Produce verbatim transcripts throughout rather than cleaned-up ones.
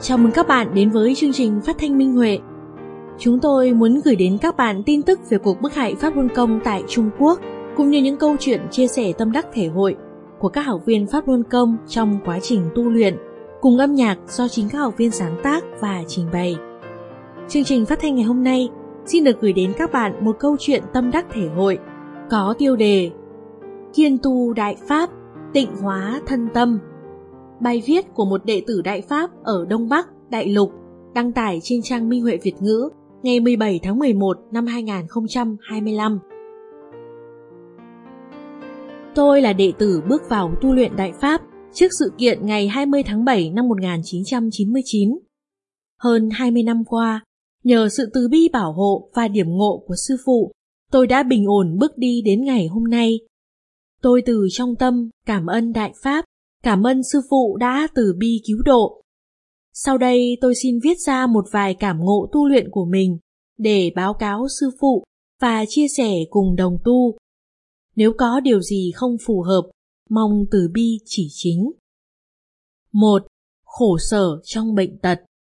Chào mừng các bạn đến với chương trình phát thanh Minh Huệ. Chúng tôi muốn gửi đến các bạn tin tức về cuộc bức hại Pháp Luân Công tại Trung Quốc, cũng như những câu chuyện chia sẻ tâm đắc thể hội của các học viên Pháp Luân Công trong quá trình tu luyện, cùng âm nhạc do chính các học viên sáng tác và trình bày. Chương trình phát thanh ngày hôm nay xin được gửi đến các bạn một câu chuyện tâm đắc thể hội có tiêu đề Kiên tu Đại Pháp, tịnh hóa thân tâm. Bài viết của một đệ tử Đại Pháp ở Đông Bắc, Đại Lục, đăng tải trên trang Minh Huệ Việt ngữ ngày mười bảy tháng mười một năm hai nghìn không trăm hai mươi lăm. Tôi là đệ tử bước vào tu luyện Đại Pháp trước sự kiện ngày hai mươi tháng bảy năm một nghìn chín trăm chín mươi chín. Hơn hai mươi năm qua, nhờ sự từ bi bảo hộ và điểm ngộ của sư phụ, tôi đã bình ổn bước đi đến ngày hôm nay. Tôi từ trong tâm cảm ơn Đại Pháp, cảm ơn sư phụ đã từ bi cứu độ. Sau đây tôi xin viết ra một vài cảm ngộ tu luyện của mình để báo cáo sư phụ và chia sẻ cùng đồng tu. Nếu có điều gì không phù hợp, mong từ bi chỉ chính. một. Khổ sở trong bệnh tật.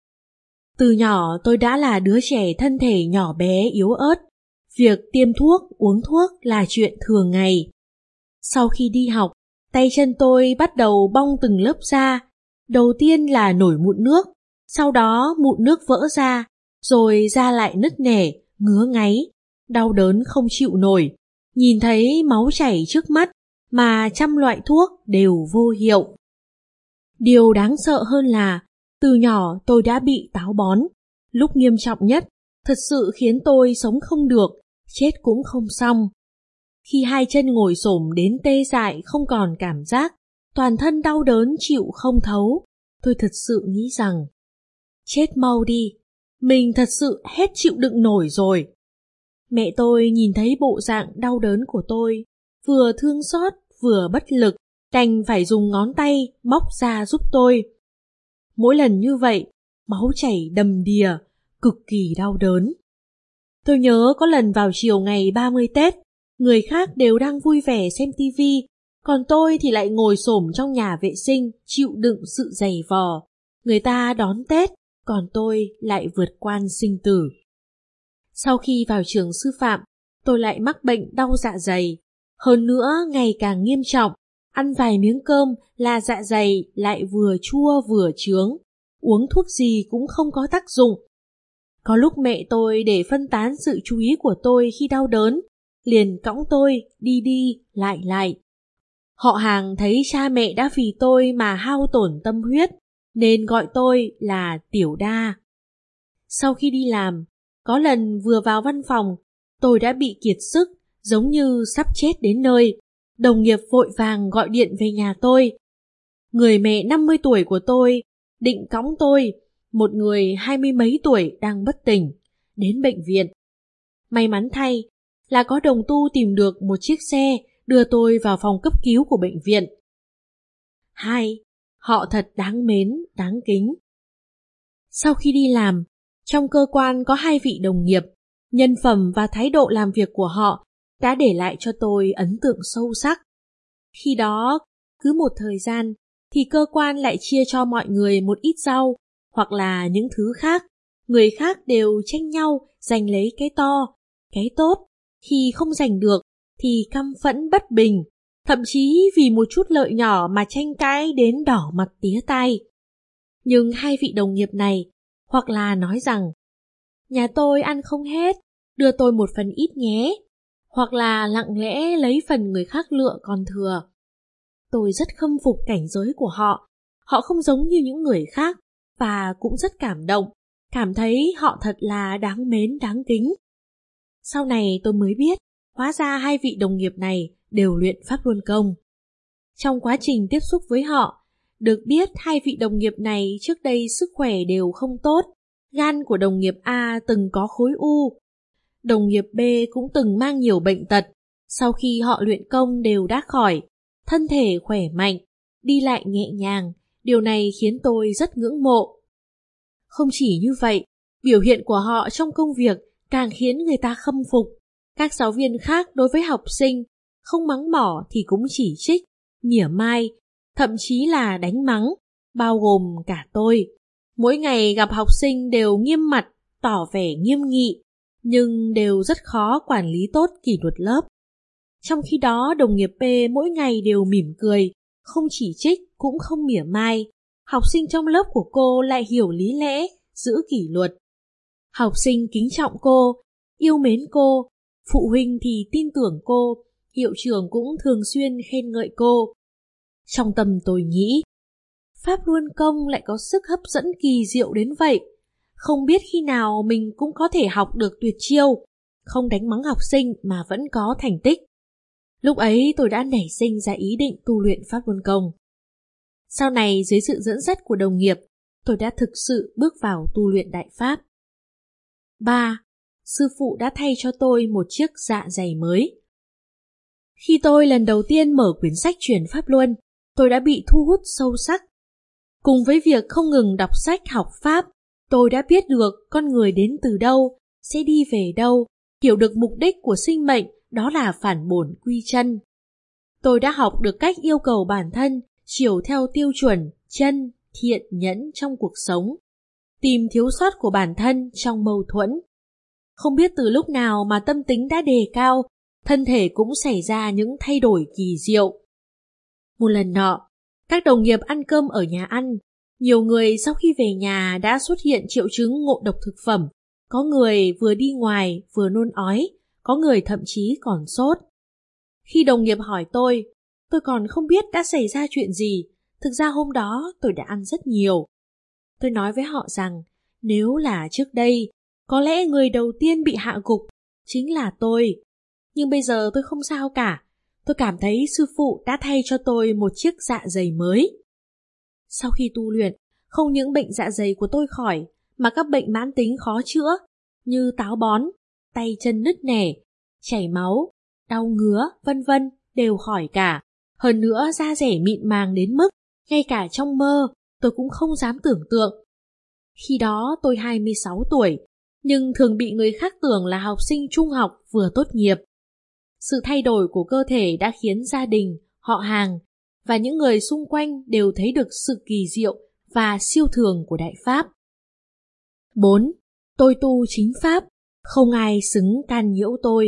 Từ nhỏ tôi đã là đứa trẻ thân thể nhỏ bé yếu ớt. Việc tiêm thuốc, uống thuốc là chuyện thường ngày. Sau khi đi học, tay chân tôi bắt đầu bong từng lớp da. Đầu tiên là nổi mụn nước, sau đó mụn nước vỡ ra, rồi da lại nứt nẻ, ngứa ngáy, đau đớn không chịu nổi. Nhìn thấy máu chảy trước mắt mà trăm loại thuốc đều vô hiệu. Điều đáng sợ hơn là từ nhỏ tôi đã bị táo bón. Lúc nghiêm trọng nhất, thật sự khiến tôi sống không được, chết cũng không xong. Khi hai chân ngồi xổm đến tê dại không còn cảm giác, toàn thân đau đớn chịu không thấu, tôi thật sự nghĩ rằng chết mau đi, mình thật sự hết chịu đựng nổi rồi. Mẹ tôi nhìn thấy bộ dạng đau đớn của tôi, vừa thương xót vừa bất lực, đành phải dùng ngón tay móc ra giúp tôi. Mỗi lần như vậy, máu chảy đầm đìa, cực kỳ đau đớn. Tôi nhớ có lần vào chiều ngày ba mươi Tết, người khác đều đang vui vẻ xem tivi, còn tôi thì lại ngồi xổm trong nhà vệ sinh chịu đựng sự dày vò. Người ta đón Tết, còn tôi lại vượt qua sinh tử. Sau khi vào trường sư phạm, tôi lại mắc bệnh đau dạ dày. Hơn nữa ngày càng nghiêm trọng, ăn vài miếng cơm là dạ dày lại vừa chua vừa chướng. Uống thuốc gì cũng không có tác dụng. Có lúc mẹ tôi để phân tán sự chú ý của tôi khi đau đớn, liền cõng tôi đi đi lại lại. Họ hàng thấy cha mẹ đã vì tôi mà hao tổn tâm huyết, nên gọi tôi là Tiểu Đa. Sau khi đi làm, có lần vừa vào văn phòng, tôi đã bị kiệt sức, giống như sắp chết đến nơi. Đồng nghiệp vội vàng gọi điện về nhà tôi. Người mẹ năm mươi tuổi của tôi định cõng tôi, một người hai mươi mấy tuổi đang bất tỉnh, đến bệnh viện. May mắn thay là có đồng tu tìm được một chiếc xe đưa tôi vào phòng cấp cứu của bệnh viện. Hai, họ thật đáng mến, đáng kính. Sau khi đi làm, trong cơ quan có hai vị đồng nghiệp, nhân phẩm và thái độ làm việc của họ đã để lại cho tôi ấn tượng sâu sắc. Khi đó, cứ một thời gian thì cơ quan lại chia cho mọi người một ít rau hoặc là những thứ khác. Người khác đều tranh nhau giành lấy cái to, cái tốt. Khi không giành được thì căm phẫn bất bình, thậm chí vì một chút lợi nhỏ mà tranh cãi đến đỏ mặt tía tai. Nhưng hai vị đồng nghiệp này hoặc là nói rằng nhà tôi ăn không hết, đưa tôi một phần ít nhé, hoặc là lặng lẽ lấy phần người khác lựa còn thừa. Tôi rất khâm phục cảnh giới của họ. Họ không giống như những người khác và cũng rất cảm động, cảm thấy họ thật là đáng mến, đáng kính. Sau này tôi mới biết, hóa ra hai vị đồng nghiệp này đều luyện Pháp Luân Công. Trong quá trình tiếp xúc với họ, được biết hai vị đồng nghiệp này trước đây sức khỏe đều không tốt. Gan của đồng nghiệp A từng có khối u. Đồng nghiệp B cũng từng mang nhiều bệnh tật. Sau khi họ luyện công đều đã khỏi, thân thể khỏe mạnh, đi lại nhẹ nhàng. Điều này khiến tôi rất ngưỡng mộ. Không chỉ như vậy, biểu hiện của họ trong công việc càng khiến người ta khâm phục. Các giáo viên khác đối với học sinh không mắng mỏ thì cũng chỉ trích, mỉa mai, thậm chí là đánh mắng, bao gồm cả tôi. Mỗi ngày gặp học sinh đều nghiêm mặt, tỏ vẻ nghiêm nghị, nhưng đều rất khó quản lý tốt kỷ luật lớp. Trong khi đó, đồng nghiệp P mỗi ngày đều mỉm cười, không chỉ trích cũng không mỉa mai. Học sinh trong lớp của cô lại hiểu lý lẽ, giữ kỷ luật. Học sinh kính trọng cô, yêu mến cô, phụ huynh thì tin tưởng cô, hiệu trưởng cũng thường xuyên khen ngợi cô. Trong tâm tôi nghĩ, Pháp Luân Công lại có sức hấp dẫn kỳ diệu đến vậy. Không biết khi nào mình cũng có thể học được tuyệt chiêu, không đánh mắng học sinh mà vẫn có thành tích. Lúc ấy tôi đã nảy sinh ra ý định tu luyện Pháp Luân Công. Sau này dưới sự dẫn dắt của đồng nghiệp, tôi đã thực sự bước vào tu luyện Đại Pháp. ba. Sư phụ đã thay cho tôi một chiếc dạ dày mới. Khi tôi lần đầu tiên mở quyển sách truyền Pháp Luân, tôi đã bị thu hút sâu sắc. Cùng với việc không ngừng đọc sách học Pháp, tôi đã biết được con người đến từ đâu, sẽ đi về đâu, hiểu được mục đích của sinh mệnh, đó là phản bổn quy chân. Tôi đã học được cách yêu cầu bản thân, chiều theo tiêu chuẩn, chân, thiện, nhẫn trong cuộc sống, tìm thiếu sót của bản thân trong mâu thuẫn. Không biết từ lúc nào mà tâm tính đã đề cao, thân thể cũng xảy ra những thay đổi kỳ diệu. Một lần nọ, các đồng nghiệp ăn cơm ở nhà ăn, nhiều người sau khi về nhà đã xuất hiện triệu chứng ngộ độc thực phẩm. Có người vừa đi ngoài vừa nôn ói, có người thậm chí còn sốt. Khi đồng nghiệp hỏi tôi, tôi còn không biết đã xảy ra chuyện gì. Thực ra hôm đó tôi đã ăn rất nhiều. Tôi nói với họ rằng, nếu là trước đây, có lẽ người đầu tiên bị hạ gục chính là tôi. Nhưng bây giờ tôi không sao cả. Tôi cảm thấy sư phụ đã thay cho tôi một chiếc dạ dày mới. Sau khi tu luyện, không những bệnh dạ dày của tôi khỏi, mà các bệnh mãn tính khó chữa như táo bón, tay chân nứt nẻ, chảy máu, đau ngứa, vân vân đều khỏi cả. Hơn nữa da dẻ mịn màng đến mức ngay cả trong mơ tôi cũng không dám tưởng tượng. Khi đó tôi hai mươi sáu tuổi, nhưng thường bị người khác tưởng là học sinh trung học vừa tốt nghiệp. Sự thay đổi của cơ thể đã khiến gia đình, họ hàng và những người xung quanh đều thấy được sự kỳ diệu và siêu thường của Đại Pháp. bốn. Tôi tu chính Pháp, không ai xứng can nhiễu tôi.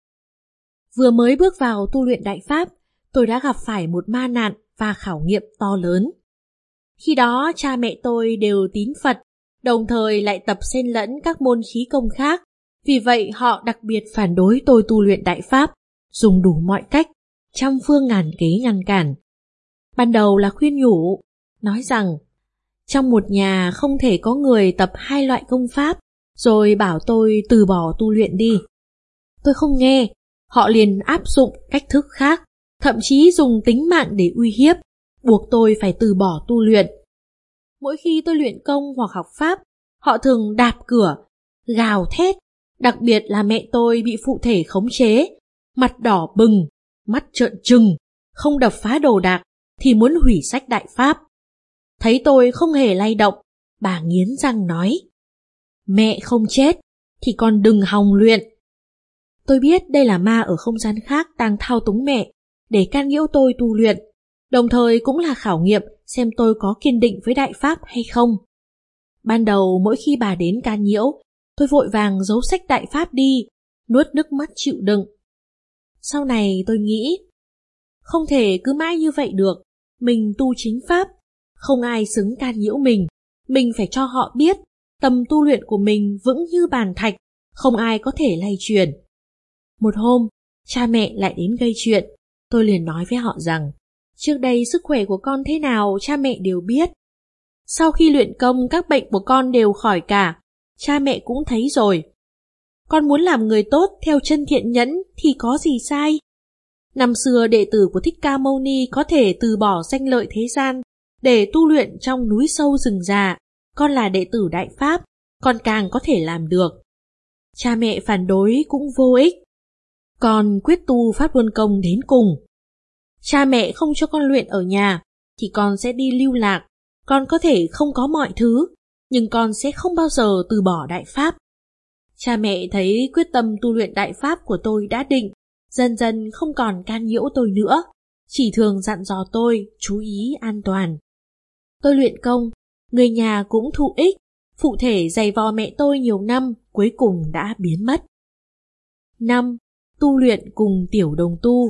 Vừa mới bước vào tu luyện Đại Pháp, tôi đã gặp phải một ma nạn và khảo nghiệm to lớn. Khi đó cha mẹ tôi đều tín Phật, đồng thời lại tập xen lẫn các môn khí công khác. Vì vậy họ đặc biệt phản đối tôi tu luyện Đại Pháp, dùng đủ mọi cách, trăm phương ngàn kế ngăn cản. Ban đầu là khuyên nhủ, nói rằng trong một nhà không thể có người tập hai loại công pháp, rồi bảo tôi từ bỏ tu luyện đi. Tôi không nghe, họ liền áp dụng cách thức khác, thậm chí dùng tính mạng để uy hiếp, buộc tôi phải từ bỏ tu luyện. Mỗi khi tôi luyện công hoặc học pháp, họ thường đạp cửa, gào thét, đặc biệt là mẹ tôi bị phụ thể khống chế, mặt đỏ bừng, mắt trợn trừng, không đập phá đồ đạc thì muốn hủy sách Đại Pháp. Thấy tôi không hề lay động, bà nghiến răng nói, mẹ không chết thì con đừng hòng luyện. Tôi biết đây là ma ở không gian khác đang thao túng mẹ để can nhiễu tôi tu luyện, đồng thời cũng là khảo nghiệm xem tôi có kiên định với Đại Pháp hay không. Ban đầu mỗi khi bà đến can nhiễu, tôi vội vàng giấu sách Đại Pháp đi, nuốt nước mắt chịu đựng. Sau này tôi nghĩ, không thể cứ mãi như vậy được, mình tu chính Pháp, không ai xứng can nhiễu mình, mình phải cho họ biết tầm tu luyện của mình vững như bàn thạch, không ai có thể lay chuyển. Một hôm, cha mẹ lại đến gây chuyện, tôi liền nói với họ rằng, trước đây sức khỏe của con thế nào cha mẹ đều biết. Sau khi luyện công các bệnh của con đều khỏi cả, cha mẹ cũng thấy rồi. Con muốn làm người tốt theo chân thiện nhẫn thì có gì sai? Năm xưa đệ tử của Thích Ca Mâu Ni có thể từ bỏ danh lợi thế gian để tu luyện trong núi sâu rừng già. Con là đệ tử Đại Pháp, con càng có thể làm được. Cha mẹ phản đối cũng vô ích. Con quyết tu Pháp Luân Công đến cùng. Cha mẹ không cho con luyện ở nhà thì con sẽ đi lưu lạc. Con có thể không có mọi thứ, nhưng con sẽ không bao giờ từ bỏ Đại Pháp. Cha mẹ thấy quyết tâm tu luyện Đại Pháp của tôi đã định, dần dần không còn can nhiễu tôi nữa, chỉ thường dặn dò tôi chú ý an toàn. Tôi luyện công, người nhà cũng thụ ích, phụ thể giày vò mẹ tôi nhiều năm cuối cùng đã biến mất. năm. Tu luyện cùng tiểu đồng tu.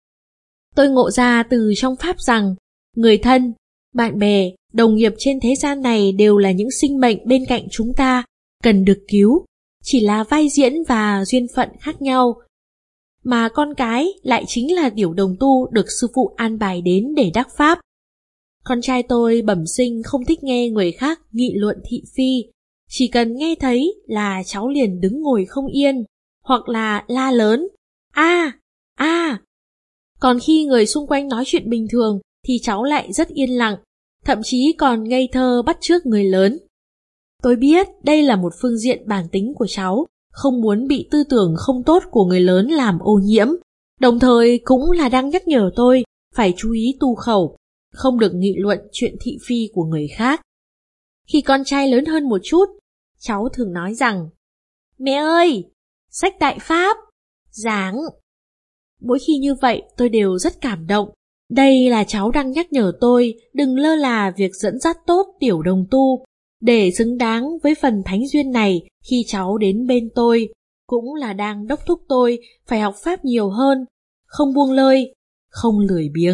Tôi ngộ ra từ trong Pháp rằng người thân, bạn bè, đồng nghiệp trên thế gian này đều là những sinh mệnh bên cạnh chúng ta, cần được cứu, chỉ là vai diễn và duyên phận khác nhau. Mà con cái lại chính là tiểu đồng tu được sư phụ an bài đến để đắc Pháp. Con trai tôi bẩm sinh không thích nghe người khác nghị luận thị phi, chỉ cần nghe thấy là cháu liền đứng ngồi không yên, hoặc là la lớn, a a. Còn khi người xung quanh nói chuyện bình thường thì cháu lại rất yên lặng, thậm chí còn ngây thơ bắt chước người lớn. Tôi biết đây là một phương diện bản tính của cháu, không muốn bị tư tưởng không tốt của người lớn làm ô nhiễm, đồng thời cũng là đang nhắc nhở tôi phải chú ý tu khẩu, không được nghị luận chuyện thị phi của người khác. Khi con trai lớn hơn một chút, cháu thường nói rằng, mẹ ơi, sách Đại Pháp, giảng. Mỗi khi như vậy tôi đều rất cảm động. Đây là cháu đang nhắc nhở tôi đừng lơ là việc dẫn dắt tốt tiểu đồng tu, để xứng đáng với phần thánh duyên này khi cháu đến bên tôi, cũng là đang đốc thúc tôi phải học Pháp nhiều hơn, không buông lơi, không lười biếng.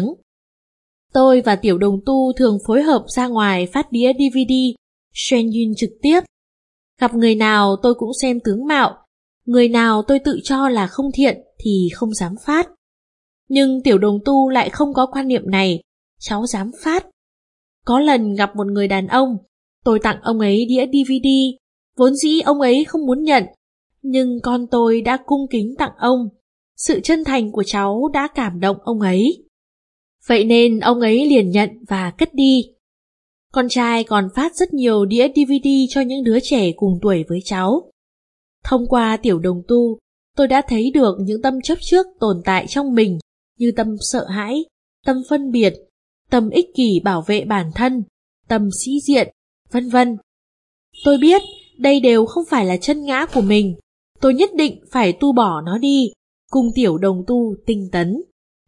Tôi và tiểu đồng tu thường phối hợp ra ngoài phát đĩa đê vê đê, Shen Yun trực tiếp. Gặp người nào tôi cũng xem tướng mạo, người nào tôi tự cho là không thiện thì không dám phát. Nhưng tiểu đồng tu lại không có quan niệm này, cháu dám phát. Có lần gặp một người đàn ông, tôi tặng ông ấy đĩa đê vê đê, vốn dĩ ông ấy không muốn nhận, nhưng con tôi đã cung kính tặng ông. Sự chân thành của cháu đã cảm động ông ấy. Vậy nên ông ấy liền nhận và cất đi. Con trai còn phát rất nhiều đĩa đê vê đê cho những đứa trẻ cùng tuổi với cháu. Thông qua tiểu đồng tu, tôi đã thấy được những tâm chấp trước tồn tại trong mình, như tâm sợ hãi, tâm phân biệt, tâm ích kỷ bảo vệ bản thân, tâm sĩ diện, vân vân. Tôi biết đây đều không phải là chân ngã của mình, tôi nhất định phải tu bỏ nó đi, cùng tiểu đồng tu tinh tấn.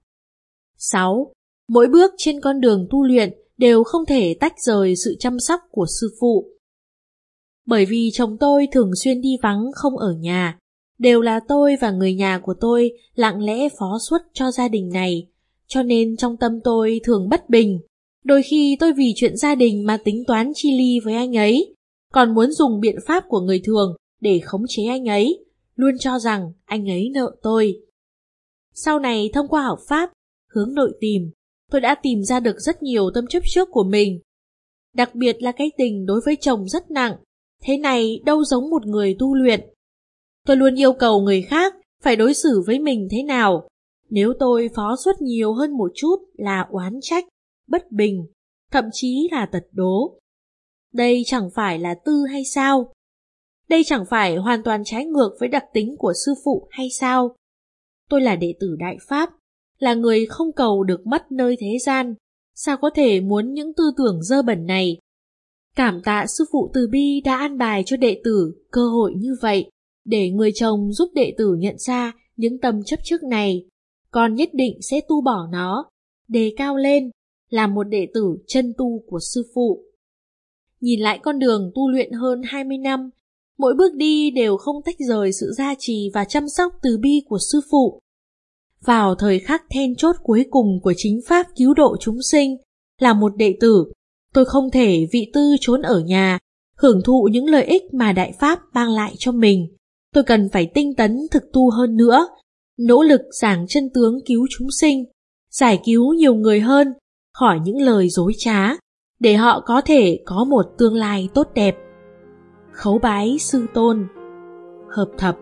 sáu. Mỗi bước trên con đường tu luyện đều không thể tách rời sự chăm sóc của sư phụ. Bởi vì chồng tôi thường xuyên đi vắng không ở nhà, đều là tôi và người nhà của tôi lặng lẽ phó xuất cho gia đình này, cho nên trong tâm tôi thường bất bình. Đôi khi tôi vì chuyện gia đình mà tính toán chi ly với anh ấy, còn muốn dùng biện pháp của người thường để khống chế anh ấy, luôn cho rằng anh ấy nợ tôi. Sau này thông qua học Pháp, hướng nội tìm, tôi đã tìm ra được rất nhiều tâm chấp trước của mình. Đặc biệt là cái tình đối với chồng rất nặng, thế này đâu giống một người tu luyện. Tôi luôn yêu cầu người khác phải đối xử với mình thế nào. Nếu tôi phó xuất nhiều hơn một chút là oán trách, bất bình, thậm chí là tật đố. Đây chẳng phải là tư hay sao? Đây chẳng phải hoàn toàn trái ngược với đặc tính của sư phụ hay sao? Tôi là đệ tử Đại Pháp, là người không cầu được mất nơi thế gian, sao có thể muốn những tư tưởng dơ bẩn này? Cảm tạ sư phụ từ bi đã an bài cho đệ tử cơ hội như vậy, để người chồng giúp đệ tử nhận ra những tâm chấp trước này, con nhất định sẽ tu bỏ nó, đề cao lên, làm một đệ tử chân tu của sư phụ. Nhìn lại con đường tu luyện hơn hai mươi năm, mỗi bước đi đều không tách rời sự gia trì và chăm sóc từ bi của sư phụ. Vào thời khắc then chốt cuối cùng của chính pháp cứu độ chúng sinh, là một đệ tử, tôi không thể vị tư trốn ở nhà, hưởng thụ những lợi ích mà Đại Pháp mang lại cho mình. Tôi cần phải tinh tấn thực tu hơn nữa, nỗ lực giảng chân tướng cứu chúng sinh, giải cứu nhiều người hơn khỏi những lời dối trá, để họ có thể có một tương lai tốt đẹp. Khấu bái sư tôn. Hợp thập.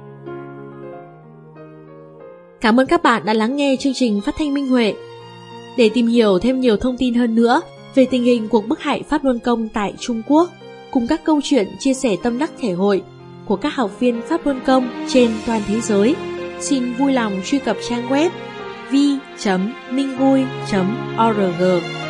Cảm ơn các bạn đã lắng nghe chương trình Phát thanh Minh Huệ. Để tìm hiểu thêm nhiều thông tin hơn nữa về tình hình cuộc bức hại Pháp Luân Công tại Trung Quốc, cùng các câu chuyện chia sẻ tâm đắc thể hội của các học viên Pháp Luân Công trên toàn thế giới, xin vui lòng truy cập trang web vi chấm minh vui chấm org.